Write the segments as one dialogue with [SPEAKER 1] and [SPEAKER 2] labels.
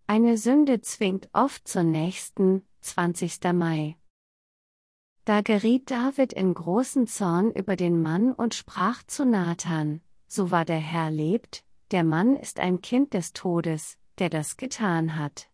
[SPEAKER 1] Eine Sünde zwingt oft zur nächsten, 20. Mai. Da geriet David in großen Zorn über den Mann und sprach zu Nathan: So wahr der Herr lebt, der Mann ist ein Kind des Todes, der das getan hat.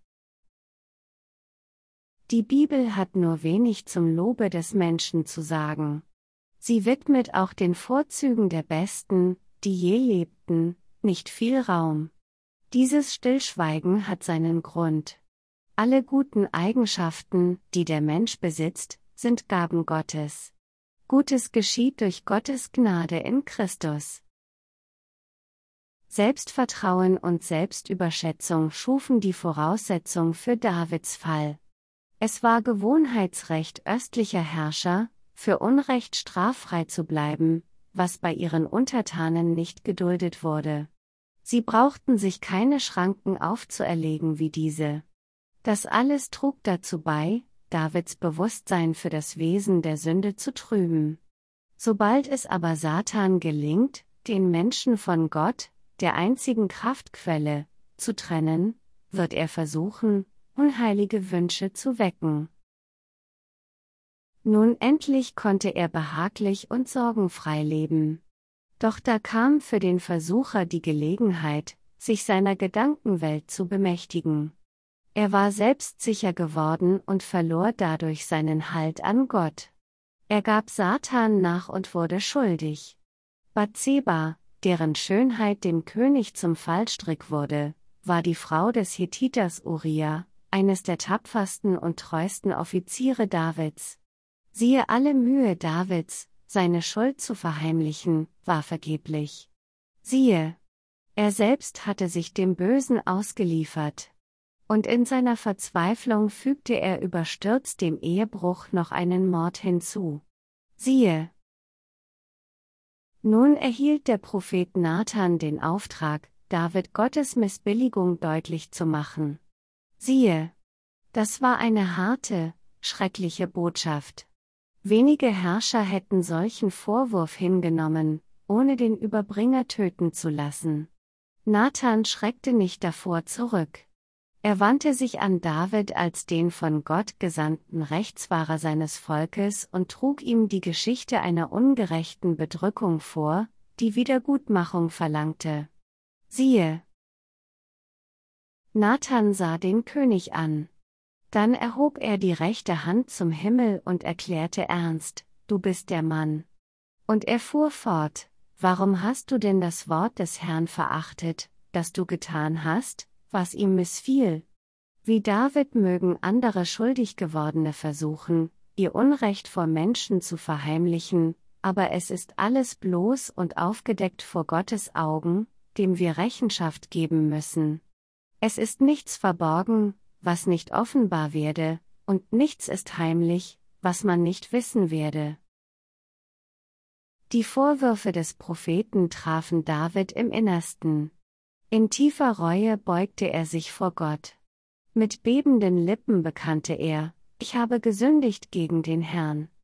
[SPEAKER 1] Die Bibel hat nur wenig zum Lobe des Menschen zu sagen. Sie widmet auch den Vorzügen der Besten, die je lebten, nicht viel Raum. Dieses Stillschweigen hat seinen Grund. Alle guten Eigenschaften, die der Mensch besitzt, sind Gaben Gottes. Gutes geschieht durch Gottes Gnade in Christus. Selbstvertrauen und Selbstüberschätzung schufen die Voraussetzung für Davids Fall. Es war Gewohnheitsrecht östlicher Herrscher, für Unrecht straffrei zu bleiben, was bei ihren Untertanen nicht geduldet wurde. Sie brauchten sich keine Schranken aufzuerlegen wie diese. Das alles trug dazu bei, Davids Bewusstsein für das Wesen der Sünde zu trüben. Sobald es aber Satan gelingt, den Menschen von Gott, der einzigen Kraftquelle, zu trennen, wird er versuchen, unheilige Wünsche zu wecken. Nun endlich konnte er behaglich und sorgenfrei leben. Doch da kam für den Versucher die Gelegenheit, sich seiner Gedankenwelt zu bemächtigen. Er war selbstsicher geworden und verlor dadurch seinen Halt an Gott. Er gab Satan nach und wurde schuldig. Bathseba, deren Schönheit dem König zum Fallstrick wurde, war die Frau des Hethiters Uria, eines der tapfersten und treuesten Offiziere Davids. Siehe, alle Mühe Davids, seine Schuld zu verheimlichen, war vergeblich. Siehe, er selbst hatte sich dem Bösen ausgeliefert. Und in seiner Verzweiflung fügte er überstürzt dem Ehebruch noch einen Mord hinzu. Siehe. Nun erhielt der Prophet Nathan den Auftrag, David Gottes Missbilligung deutlich zu machen. Siehe, das war eine harte, schreckliche Botschaft. Wenige Herrscher hätten solchen Vorwurf hingenommen, ohne den Überbringer töten zu lassen. Nathan schreckte nicht davor zurück. Er wandte sich an David als den von Gott gesandten Rechtswahrer seines Volkes und trug ihm die Geschichte einer ungerechten Bedrückung vor, die Wiedergutmachung verlangte. Siehe. Nathan sah den König an. Dann erhob er die rechte Hand zum Himmel und erklärte ernst: Du bist der Mann. Und er fuhr fort: Warum hast du denn das Wort des Herrn verachtet, dass du getan hast, was ihm missfiel? Wie David mögen andere schuldig gewordene versuchen, ihr Unrecht vor Menschen zu verheimlichen, aber es ist alles bloß und aufgedeckt vor Gottes Augen, dem wir Rechenschaft geben müssen. Es ist nichts verborgen, was nicht offenbar werde, und nichts ist heimlich, was man nicht wissen werde. Die Vorwürfe des Propheten trafen David im Innersten. In tiefer Reue beugte er sich vor Gott. Mit bebenden Lippen bekannte er: Ich habe gesündigt gegen den Herrn.